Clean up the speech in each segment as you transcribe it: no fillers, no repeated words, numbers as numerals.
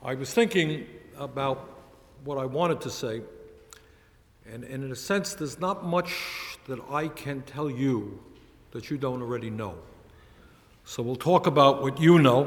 I was thinking about what I wanted to say, and in a sense, there's not much that I can tell you that you don't already know. So we'll talk about what you know,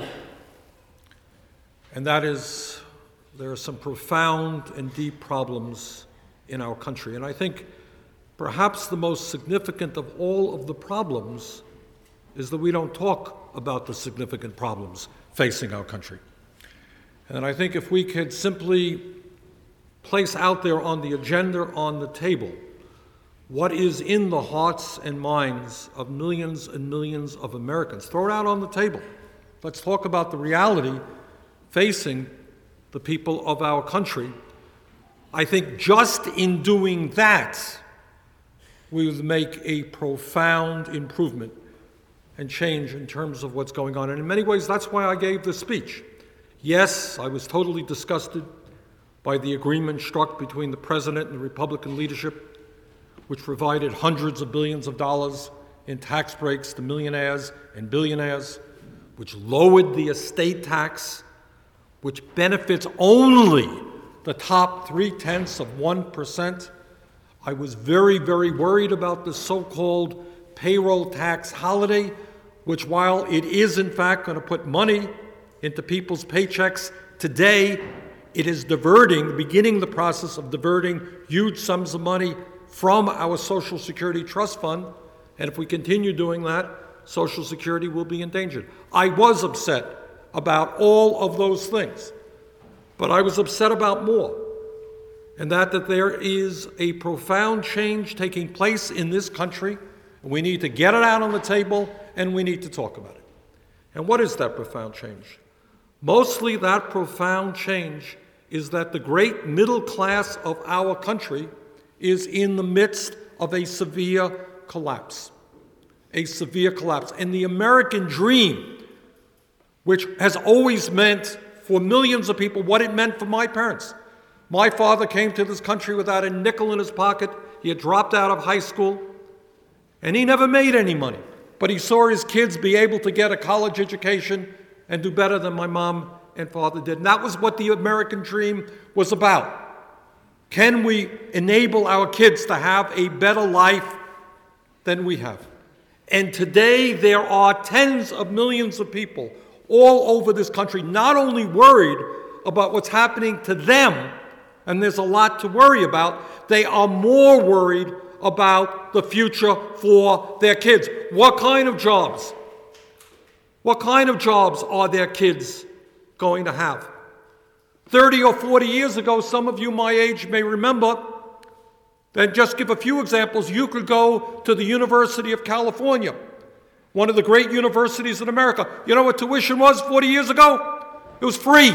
and that is there are some profound and deep problems in our country. And I think perhaps the most significant of all of the problems is that we don't talk about the significant problems facing our country. And I think if we could simply place out there on the agenda, on the table, what is in the hearts and minds of millions and millions of Americans, throw it out on the table. Let's talk about the reality facing the people of our country. I think just in doing that, we would make a profound improvement and change in terms of what's going on. And in many ways, that's why I gave this speech. Yes, I was totally disgusted by the agreement struck between the president and the Republican leadership, which provided hundreds of billions of dollars in tax breaks to millionaires and billionaires, which lowered the estate tax, which benefits only the top 0.3%. I was very, very worried about the so-called payroll tax holiday, which, while it is in fact going to put money into people's paychecks today, it is beginning the process of diverting huge sums of money from our Social Security Trust Fund. And if we continue doing that, Social Security will be endangered. I was upset about all of those things, but I was upset about more, and that there is a profound change taking place in this country. We need to get it out on the table, and we need to talk about it. And what is that profound change? Mostly that profound change is that the great middle class of our country is in the midst of a severe collapse. A severe collapse. And the American dream, which has always meant for millions of people what it meant for my parents. My father came to this country without a nickel in his pocket. He had dropped out of high school, and he never made any money. But he saw his kids be able to get a college education and do better than my mom and father did. And that was what the American dream was about. Can we enable our kids to have a better life than we have? And today there are tens of millions of people all over this country not only worried about what's happening to them, and there's a lot to worry about, they are more worried about the future for their kids. What kind of jobs? What kind of jobs are their kids going to have? 30 or 40 years ago, some of you my age may remember, and just give a few examples, you could go to the University of California, one of the great universities in America. You know what tuition was 40 years ago? It was free.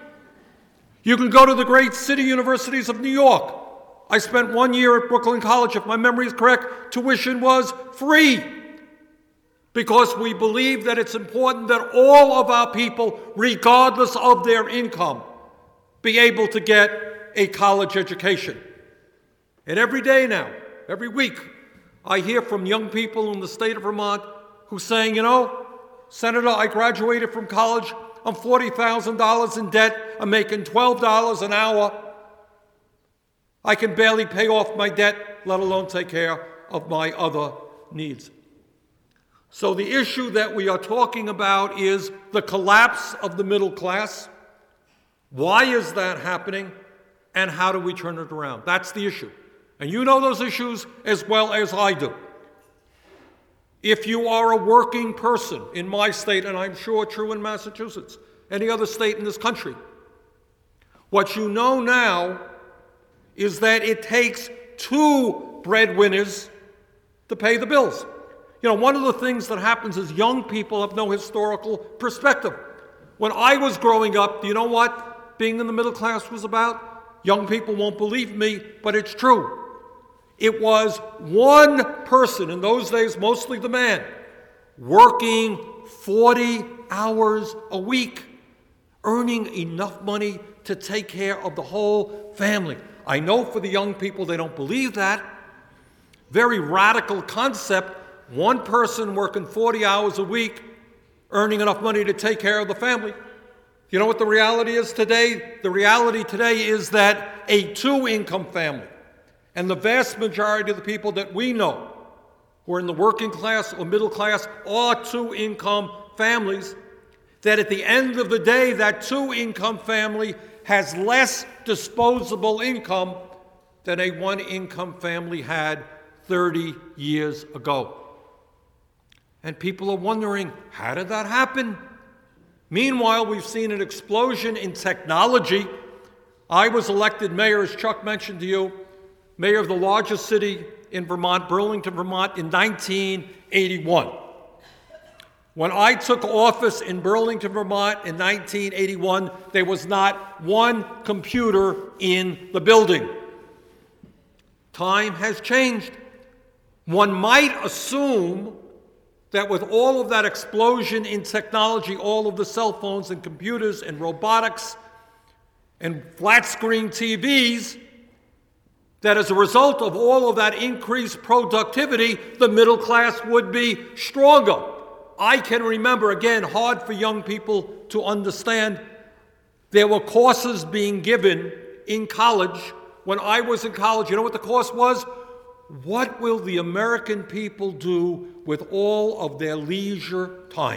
You can go to the great city universities of New York. I spent 1 year at Brooklyn College. If my memory is correct, tuition was free, because we believe that it's important that all of our people, regardless of their income, be able to get a college education. And every day now, every week, I hear from young people in the state of Vermont who are saying, Senator, I graduated from college, I'm $40,000 in debt, I'm making $12 an hour. I can barely pay off my debt, let alone take care of my other needs. So the issue that we are talking about is the collapse of the middle class. Why is that happening? And how do we turn it around? That's the issue. And you know those issues as well as I do. If you are a working person in my state, and I'm sure true in Massachusetts, any other state in this country, what you know now is that it takes two breadwinners to pay the bills. One of the things that happens is young people have no historical perspective. When I was growing up, do you know what being in the middle class was about? Young people won't believe me, but it's true. It was one person, in those days mostly the man, working 40 hours a week, earning enough money to take care of the whole family. I know for the young people they don't believe that. Very radical concept. One person working 40 hours a week, earning enough money to take care of the family. You know what the reality is today? The reality today is that a two-income family, and the vast majority of the people that we know who are in the working class or middle class are two-income families, that at the end of the day, that two-income family has less disposable income than a one-income family had 30 years ago. And people are wondering, how did that happen? Meanwhile, we've seen an explosion in technology. I was elected mayor, as Chuck mentioned to you, mayor of the largest city in Vermont, Burlington, Vermont, in 1981. When I took office in Burlington, Vermont in 1981, there was not one computer in the building. Time has changed. One might assume that with all of that explosion in technology, all of the cell phones and computers and robotics and flat-screen TVs, that as a result of all of that increased productivity, the middle class would be stronger. I can remember, again, hard for young people to understand, there were courses being given in college. When I was in college, you know what the course was? What will the American people do with all of their leisure time?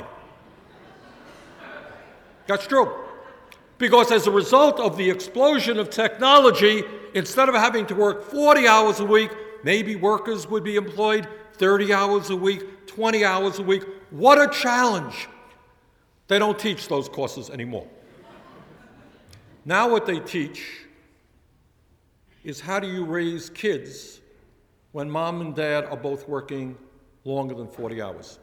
That's true. Because as a result of the explosion of technology, instead of having to work 40 hours a week, maybe workers would be employed 30 hours a week, 20 hours a week. What a challenge. They don't teach those courses anymore. Now what they teach is how do you raise kids when mom and dad are both working longer than 40 hours.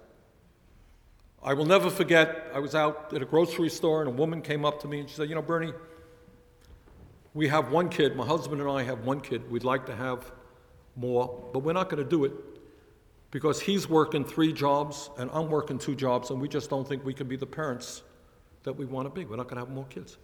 I will never forget, I was out at a grocery store and a woman came up to me and she said, you know, Bernie, we have one kid, my husband and I have one kid, we'd like to have more, but we're not going to do it because he's working 3 jobs and I'm working 2 jobs and we just don't think we can be the parents that we want to be. We're not going to have more kids.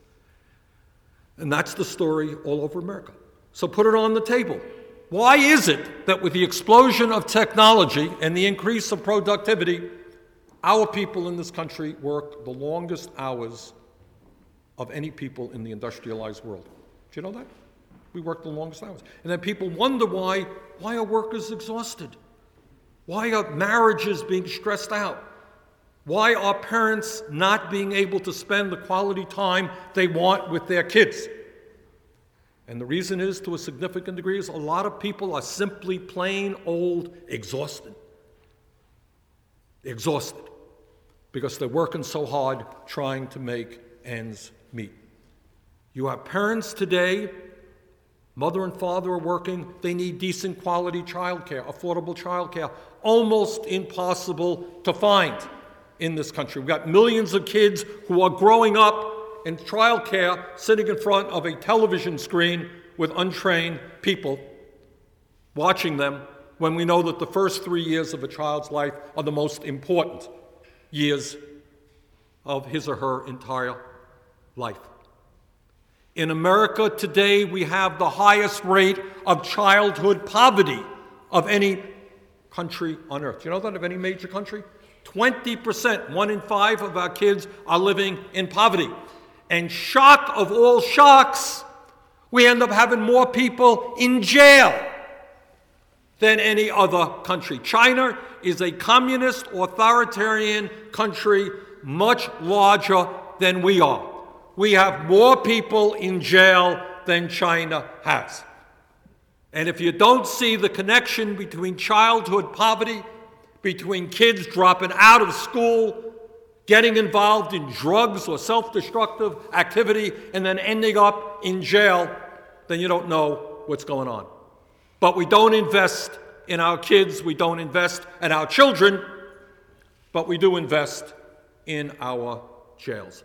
And that's the story all over America. So put it on the table. Why is it that with the explosion of technology and the increase of productivity, our people in this country work the longest hours of any people in the industrialized world? Do you know that? We work the longest hours. And then people wonder why are workers exhausted? Why are marriages being stressed out? Why are parents not being able to spend the quality time they want with their kids? And the reason is, to a significant degree, is a lot of people are simply plain old exhausted. Exhausted. Because they're working so hard trying to make ends meet. You have parents today, mother and father are working, they need decent quality childcare, affordable childcare, almost impossible to find in this country. We've got millions of kids who are growing up in childcare sitting in front of a television screen with untrained people watching them when we know that the first 3 years of a child's life are the most important years of his or her entire life. In America today, we have the highest rate of childhood poverty of any country on earth. Do you know that, of any major country? 20%, 1 in 5 of our kids are living in poverty. And shock of all shocks, we end up having more people in jail than any other country. China is a communist, authoritarian country much larger than we are. We have more people in jail than China has. And if you don't see the connection between childhood poverty, between kids dropping out of school, getting involved in drugs or self-destructive activity, and then ending up in jail, then you don't know what's going on. But we don't invest in our kids, we don't invest in our children, but we do invest in our jails.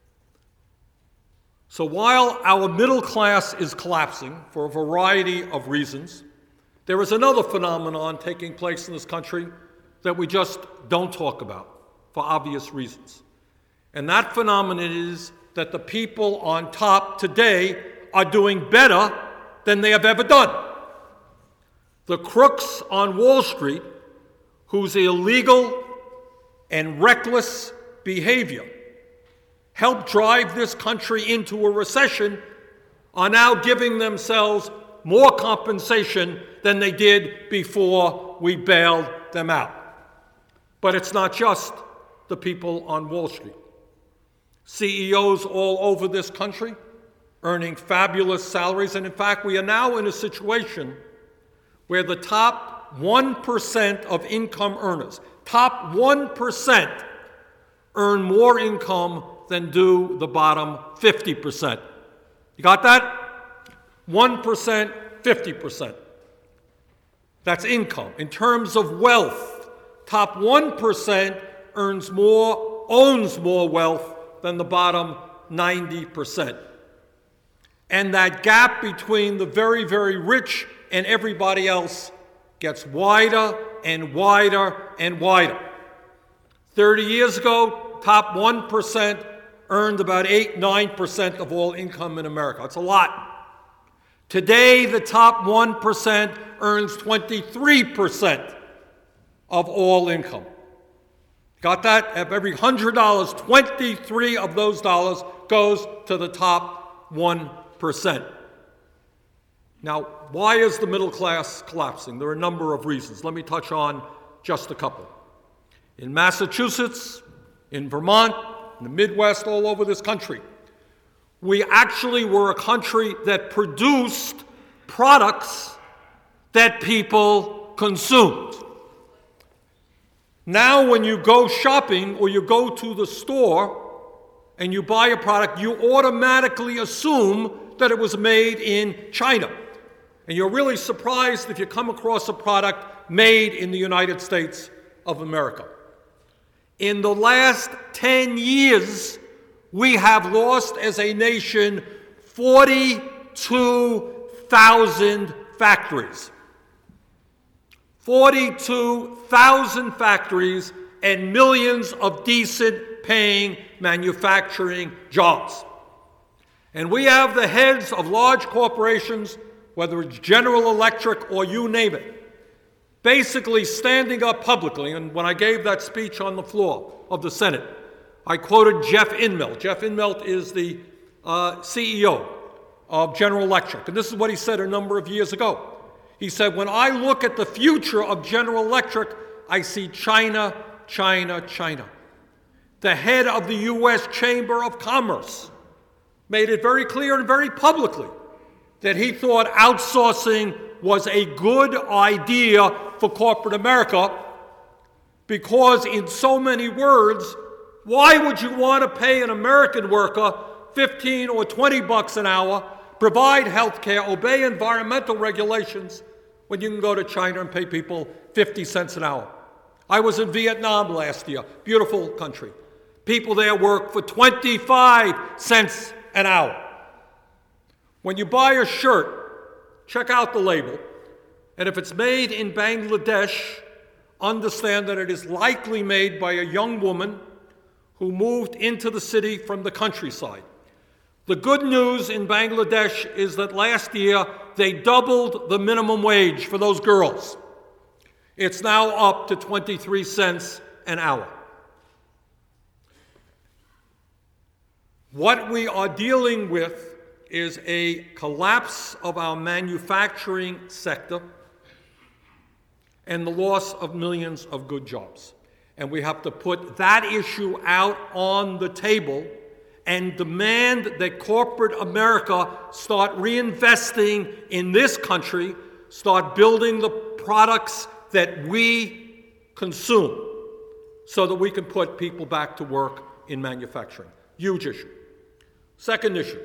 So while our middle class is collapsing for a variety of reasons, there is another phenomenon taking place in this country that we just don't talk about for obvious reasons. And that phenomenon is that the people on top today are doing better than they have ever done. The crooks on Wall Street, whose illegal and reckless behavior helped drive this country into a recession are now giving themselves more compensation than they did before we bailed them out. But it's not just the people on Wall Street. CEOs all over this country earning fabulous salaries, and in fact, we are now in a situation where the top 1% of income earners, top 1%, earn more income than do the bottom 50%. You got that? 1%, 50%. That's income. In terms of wealth, top 1% owns more wealth than the bottom 90%. And that gap between the very, very rich and everybody else gets wider and wider and wider. 30 years ago, top 1% earned about 8-9% of all income in America. That's a lot. Today, the top 1% earns 23% of all income. Got that? Of every $100, 23 of those dollars goes to the top 1%. Now, why is the middle class collapsing? There are a number of reasons. Let me touch on just a couple. In Massachusetts, in Vermont, in the Midwest, all over this country, we actually were a country that produced products that people consumed. Now, when you go shopping or you go to the store and you buy a product, you automatically assume that it was made in China. And you're really surprised if you come across a product made in the United States of America. In the last 10 years, we have lost as a nation 42,000 factories. 42,000 factories and millions of decent paying manufacturing jobs. And we have the heads of large corporations, whether it's General Electric or you name it, basically standing up publicly. And when I gave that speech on the floor of the Senate, I quoted Jeff Immelt. Jeff Immelt is the CEO of General Electric. And this is what he said a number of years ago. He said, when I look at the future of General Electric, I see China, China, China. The head of the U.S. Chamber of Commerce made it very clear and very publicly that he thought outsourcing was a good idea for corporate America because, in so many words, why would you want to pay an American worker $15 or $20 an hour, provide health care, obey environmental regulations, when you can go to China and pay people 50 cents an hour? I was in Vietnam last year, beautiful country. People there work for 25 cents an hour. When you buy a shirt, check out the label, and if it's made in Bangladesh, understand that it is likely made by a young woman who moved into the city from the countryside. The good news in Bangladesh is that last year they doubled the minimum wage for those girls. It's now up to 23 cents an hour. What we are dealing with is a collapse of our manufacturing sector and the loss of millions of good jobs. And we have to put that issue out on the table and demand that corporate America start reinvesting in this country, start building the products that we consume so that we can put people back to work in manufacturing. Huge issue. Second issue.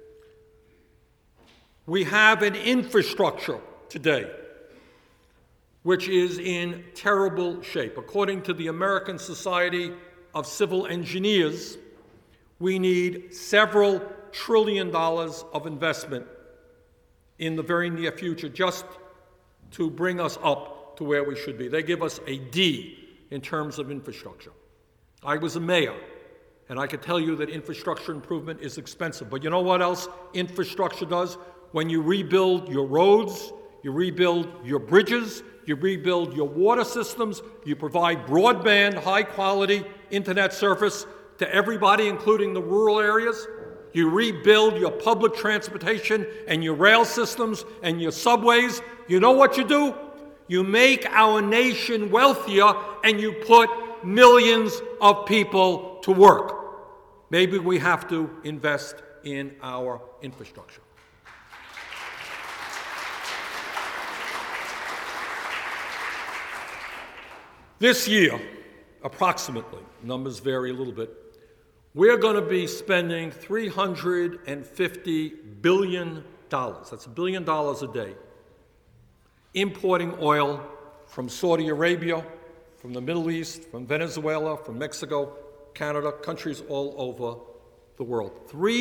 We have an infrastructure today which is in terrible shape. According to the American Society of Civil Engineers, we need several $1 trillion of investment in the very near future just to bring us up to where we should be. They give us a D in terms of infrastructure. I was a mayor, and I could tell you that infrastructure improvement is expensive. But you know what else infrastructure does? When you rebuild your roads, you rebuild your bridges, you rebuild your water systems, you provide broadband, high-quality internet service, to everybody, including the rural areas. You rebuild your public transportation and your rail systems and your subways. You know what you do? You make our nation wealthier and you put millions of people to work. Maybe we have to invest in our infrastructure. This year, approximately, numbers vary a little bit, we're going to be spending $350 billion, that's $1 billion a day, importing oil from Saudi Arabia, from the Middle East, from Venezuela, from Mexico, Canada, countries all over the world.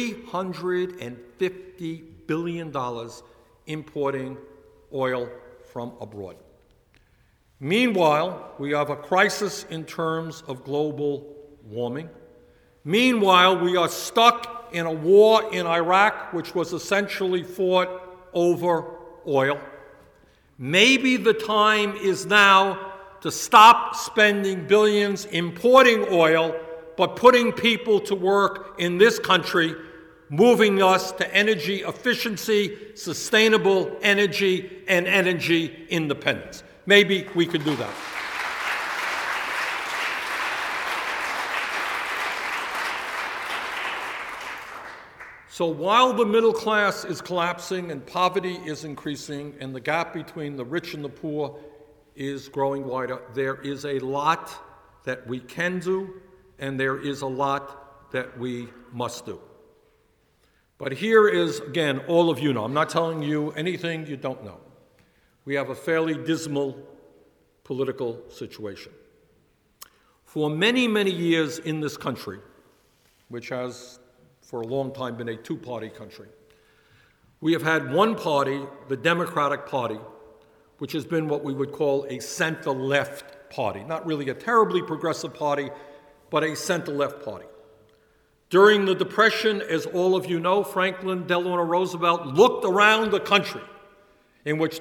$350 billion importing oil from abroad. Meanwhile, we have a crisis in terms of global warming. Meanwhile, we are stuck in a war in Iraq, which was essentially fought over oil. Maybe the time is now to stop spending billions importing oil, but putting people to work in this country, moving us to energy efficiency, sustainable energy, and energy independence. Maybe we could do that. So while the middle class is collapsing and poverty is increasing and the gap between the rich and the poor is growing wider, there is a lot that we can do and there is a lot that we must do. But here is, again, all of you know. I'm not telling you anything you don't know. We have a fairly dismal political situation. For many, many years in this country, which has for a long time been a two-party country, we have had one party, the Democratic Party, which has been what we would call a center-left party. Not really a terribly progressive party, but a center-left party. During the Depression, as all of you know, Franklin Delano Roosevelt looked around the country in which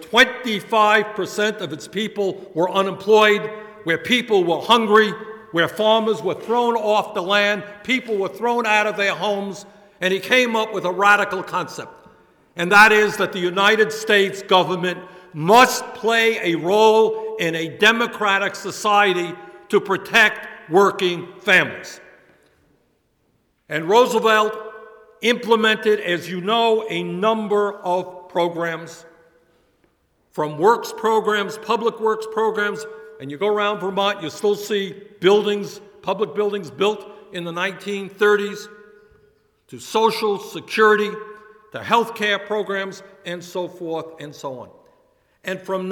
25% of its people were unemployed, where people were hungry, where farmers were thrown off the land, people were thrown out of their homes, and he came up with a radical concept. And that is that the United States government must play a role in a democratic society to protect working families. And Roosevelt implemented, as you know, a number of programs, from works programs, public works programs, and you go around Vermont, you still see buildings, public buildings built in the 1930s, to Social Security, to health care programs, and so forth and so on. And from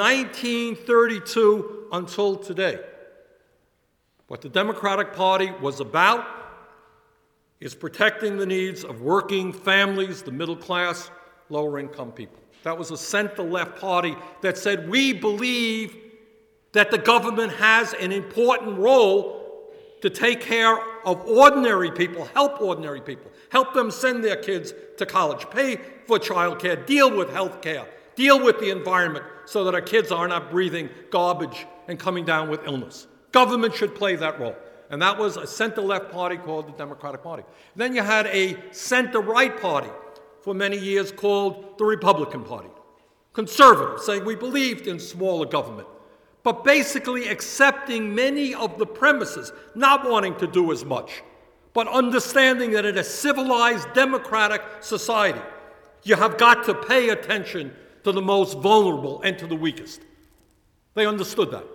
1932 until today, what the Democratic Party was about is protecting the needs of working families, the middle class, lower income people. That was a center-left party that said, we believe that the government has an important role to take care of ordinary people, help them send their kids to college, pay for child care, deal with health care, deal with the environment so that our kids are not breathing garbage and coming down with illness. Government should play that role. And that was a center-left party called the Democratic Party. Then you had a center-right party for many years called the Republican Party. Conservative, saying we believed in smaller government, but basically accepting many of the premises, not wanting to do as much, but understanding that in a civilized democratic society, you have got to pay attention to the most vulnerable and to the weakest. They understood that.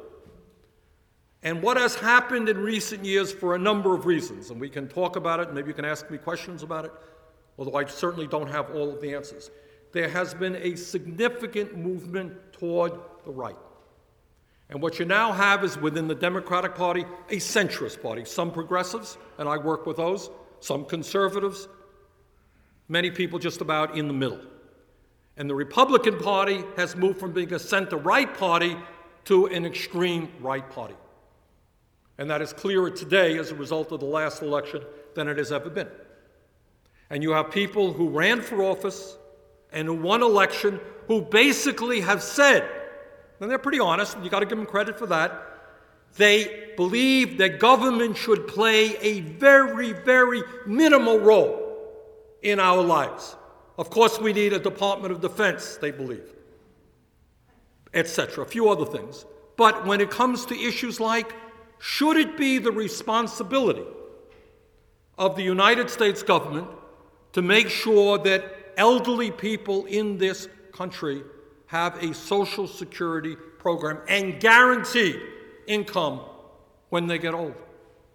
And what has happened in recent years for a number of reasons, and we can talk about it, maybe you can ask me questions about it, although I certainly don't have all of the answers. There has been a significant movement toward the right. And what you now have is within the Democratic Party, a centrist party. Some progressives, and I work with those, some conservatives, many people just about in the middle. And the Republican Party has moved from being a center-right party to an extreme right party. And that is clearer today as a result of the last election than it has ever been. And you have people who ran for office and who won election who basically have said, and they're pretty honest, and you got to give them credit for that, They believe that government should play a very, very minimal role in our lives. Of course, we need a Department of Defense, they believe, etc., a few other things. But when it comes to issues like, should it be the responsibility of the United States government to make sure that elderly people in this country have a Social Security program and guaranteed income when they get old?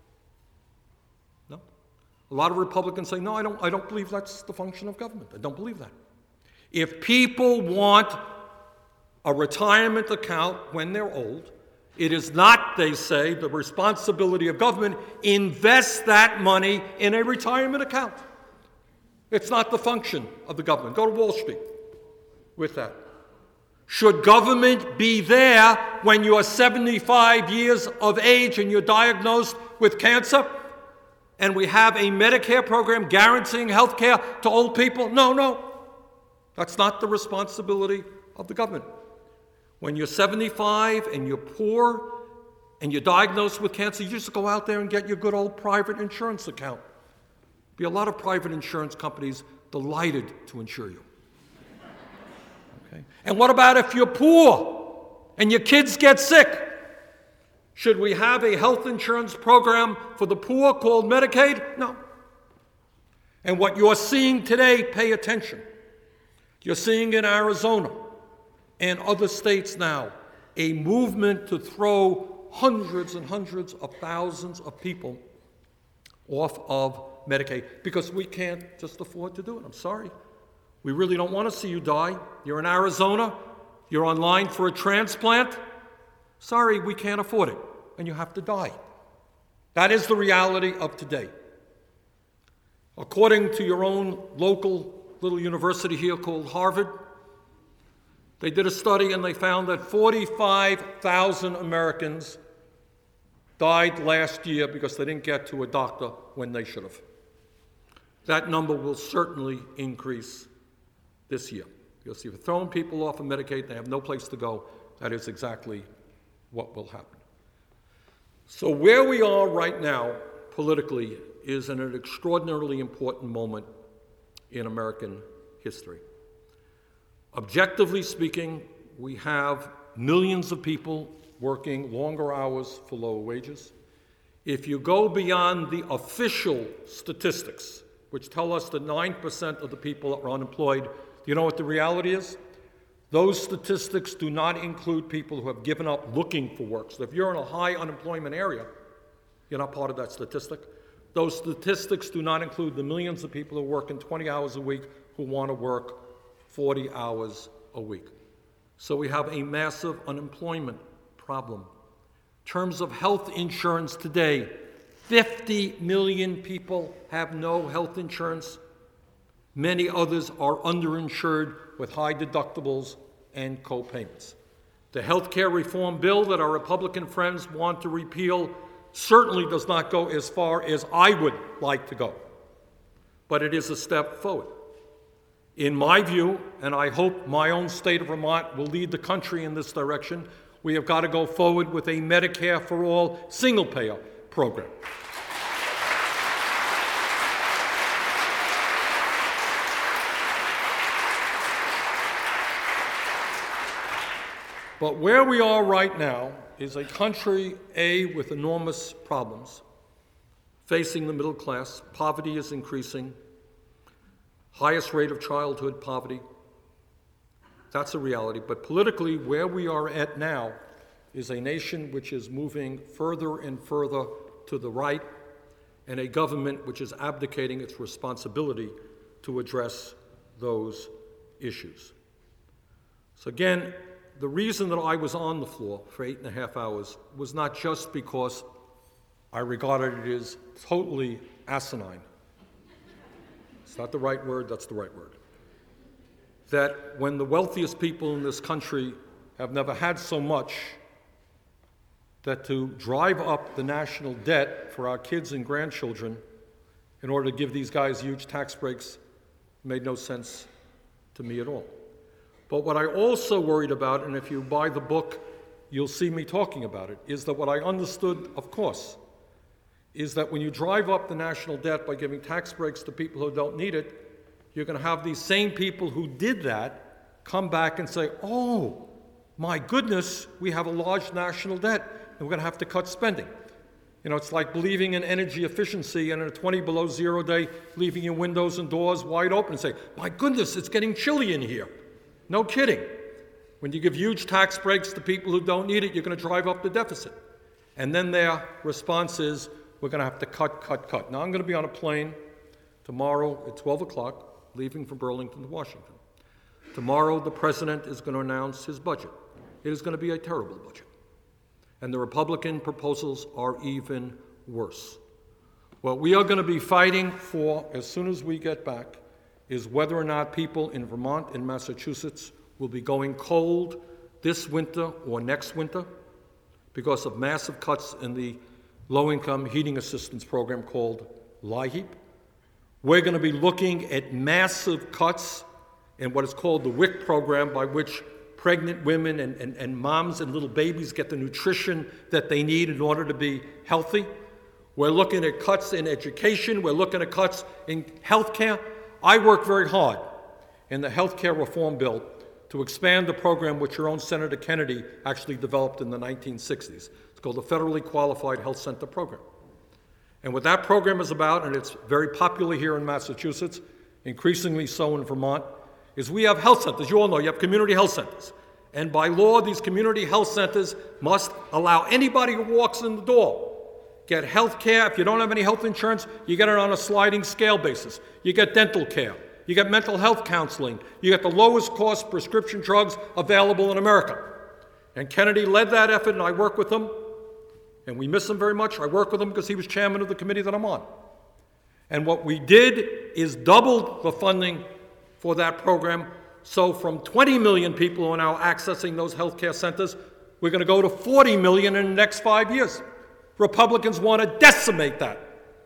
No. A lot of Republicans say, no, I don't believe that's the function of government. I don't believe that. If people want a retirement account when they're old, it is not, they say, the responsibility of government. Invest that money in a retirement account. It's not the function of the government. Go to Wall Street with that. Should government be there when you are 75 years of age and you're diagnosed with cancer, and we have a Medicare program guaranteeing health care to old people? No. That's not the responsibility of the government. When you're 75 and you're poor and you're diagnosed with cancer, you just go out there and get your good old private insurance account. Be a lot of private insurance companies delighted to insure you. Okay? And what about if you're poor and your kids get sick? Should we have a health insurance program for the poor called Medicaid? No. And what you're seeing today, pay attention. You're seeing in Arizona and other states now a movement to throw hundreds and hundreds of thousands of people off of Medicaid because we can't just afford to do it. I'm sorry. We really don't want to see you die. You're in Arizona. You're online for a transplant. Sorry, we can't afford it, and you have to die. That is the reality of today. According to your own local little university here called Harvard, they did a study and they found that 45,000 Americans died last year because they didn't get to a doctor when they should have. That number will certainly increase this year. Because if you're throwing people off of Medicaid, they have no place to go. That is exactly what will happen. So where we are right now, politically, is in an extraordinarily important moment in American history. Objectively speaking, we have millions of people working longer hours for lower wages. If you go beyond the official statistics, which tell us that 9% of the people are unemployed, do you know what the reality is? Those statistics do not include people who have given up looking for work. So if you're in a high unemployment area, you're not part of that statistic. Those statistics do not include the millions of people who are working 20 hours a week who want to work 40 hours a week. So we have a massive unemployment problem. In terms of health insurance today, 50 million people have no health insurance. Many others are underinsured with high deductibles and co-payments. The health care reform bill that our Republican friends want to repeal certainly does not go as far as I would like to go, but it is a step forward. In my view, and I hope my own state of Vermont will lead the country in this direction, we have got to go forward with a Medicare for All single-payer program. But where we are right now is a country, with enormous problems facing the middle class. Poverty is increasing. Highest rate of childhood poverty. That's a reality. But politically, where we are at now is a nation which is moving further and further to the right, and a government which is abdicating its responsibility to address those issues. So again, the reason that I was on the floor for 8.5 hours was not just because I regarded it as totally asinine. It's not the right word, that's the right word. That when the wealthiest people in this country have never had so much, that to drive up the national debt for our kids and grandchildren in order to give these guys huge tax breaks made no sense to me at all. But what I also worried about, and if you buy the book you'll see me talking about it, is that what I understood, of course, is that when you drive up the national debt by giving tax breaks to people who don't need it, you're going to have these same people who did that come back and say, oh, my goodness, we have a large national debt, and we're going to have to cut spending. You know, it's like believing in energy efficiency and in a 20 below zero day, leaving your windows and doors wide open and say, my goodness, it's getting chilly in here. No kidding. When you give huge tax breaks to people who don't need it, you're going to drive up the deficit. And then their response is, we're going to have to cut. Now, I'm going to be on a plane tomorrow at 12 o'clock, leaving from Burlington to Washington. Tomorrow, the president is going to announce his budget. It is going to be a terrible budget. And the Republican proposals are even worse. What we are going to be fighting for as soon as we get back is whether or not people in Vermont and Massachusetts will be going cold this winter or next winter because of massive cuts in the low-income heating assistance program called LIHEAP. We're going to be looking at massive cuts in what is called the WIC program, by which pregnant women and moms and little babies get the nutrition that they need in order to be healthy. We're looking at cuts in education. We're looking at cuts in health care. I worked very hard in the health care reform bill to expand the program which your own Senator Kennedy actually developed in the 1960s. It's called the Federally Qualified Health Center Program. And what that program is about, and it's very popular here in Massachusetts, increasingly so in Vermont, is we have health centers. You all know you have community health centers. And by law, these community health centers must allow anybody who walks in the door get health care. If you don't have any health insurance, you get it on a sliding scale basis. You get dental care. You get mental health counseling. You get the lowest cost prescription drugs available in America. And Kennedy led that effort, and I work with him. And we miss him very much. I work with him because he was chairman of the committee that I'm on. And what we did is doubled the funding for that program. So from 20 million people who are now accessing those health care centers, we're going to go to 40 million in the next 5 years. Republicans want to decimate that.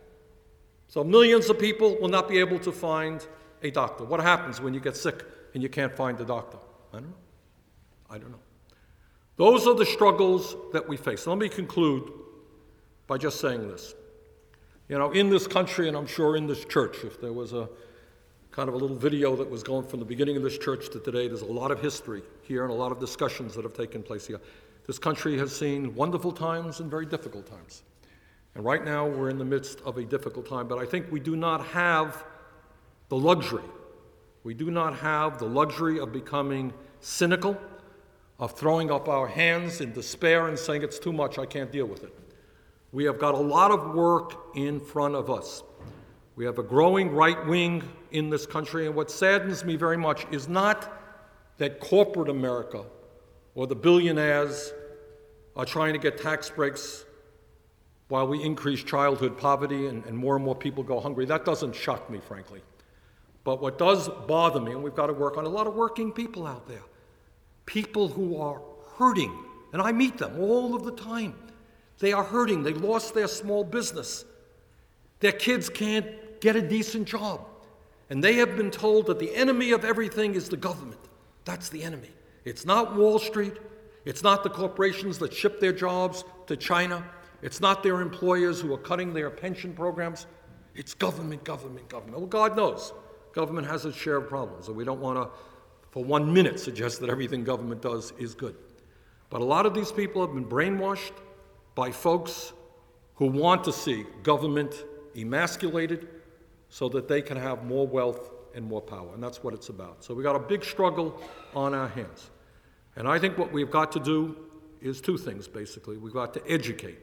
So millions of people will not be able to find a doctor. What happens when you get sick and you can't find a doctor? I don't know. Those are the struggles that we face. Let me conclude by just saying this. You know, in this country, and I'm sure in this church, if there was a kind of a little video that was going from the beginning of this church to today, there's a lot of history here and a lot of discussions that have taken place here. This country has seen wonderful times and very difficult times. And right now, we're in the midst of a difficult time, but I think we do not have the luxury. We do not have the luxury of becoming cynical, of throwing up our hands in despair and saying it's too much, I can't deal with it. We have got a lot of work in front of us. We have a growing right wing in this country, and what saddens me very much is not that corporate America or the billionaires are trying to get tax breaks while we increase childhood poverty and more people go hungry. That doesn't shock me, frankly. But what does bother me, and we've got to work on a lot of working people out there, people who are hurting, and I meet them all of the time. They are hurting. They lost their small business. Their kids can't get a decent job. And they have been told that the enemy of everything is the government. That's the enemy. It's not Wall Street. It's not the corporations that ship their jobs to China. It's not their employers who are cutting their pension programs. It's government. Well, God knows government has its share of problems, and we don't want to for 1 minute suggest that everything government does is good. But a lot of these people have been brainwashed by folks who want to see government emasculated so that they can have more wealth and more power, and that's what it's about. So we've got a big struggle on our hands. And I think what we've got to do is two things, basically. We've got to educate.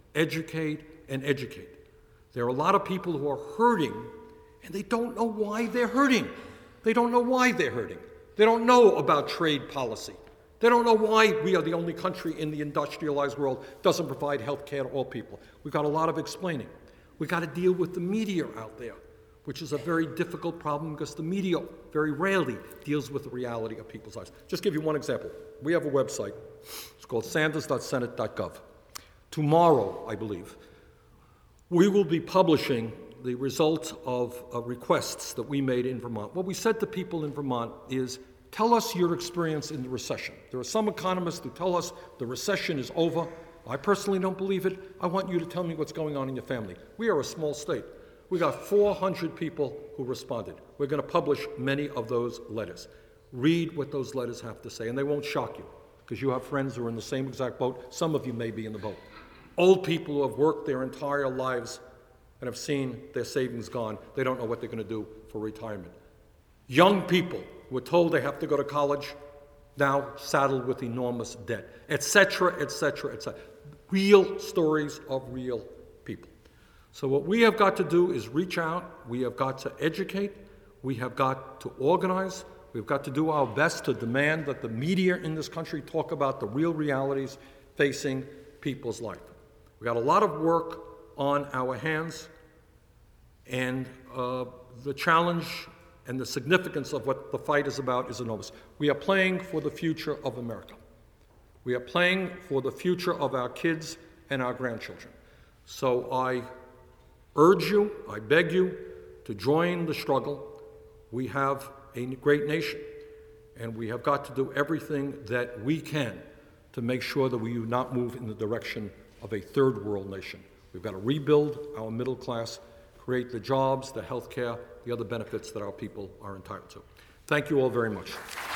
There are a lot of people who are hurting, and they don't know why they're hurting. They don't know about trade policy. They don't know why we are the only country in the industrialized world that doesn't provide health care to all people. We've got a lot of explaining. We've got to deal with the media out there, which is a very difficult problem because the media very rarely deals with the reality of people's lives. Just give you one example. We have a website. It's called sanders.senate.gov. Tomorrow, I believe, we will be publishing the results of requests that we made in Vermont. What we said to people in Vermont is, Tell us your experience in the recession. There are some economists who tell us the recession is over. I personally don't believe it. I want you to tell me what's going on in your family. We are a small state. We got 400 people who responded. We're going to publish many of those letters. Read what those letters have to say, and they won't shock you, because you have friends who are in the same exact boat. Some of you may be in the boat. Old people who have worked their entire lives and have seen their savings gone. They don't know what they're going to do for retirement. Young people who are told they have to go to college, now saddled with enormous debt, etc., etc., etc. Real stories of real people. So what we have got to do is reach out. We have got to educate. We have got to organize. We've got to do our best to demand that the media in this country talk about the real realities facing people's life. We've got a lot of work on our hands, and the challenge and the significance of what the fight is about is enormous. We are playing for the future of America. We are playing for the future of our kids and our grandchildren. So I urge you, I beg you to join the struggle. We have a great nation, and we have got to do everything that we can to make sure that we do not move in the direction of a third world nation. We've got to rebuild our middle class, create the jobs, the health care, the other benefits that our people are entitled to. Thank you all very much.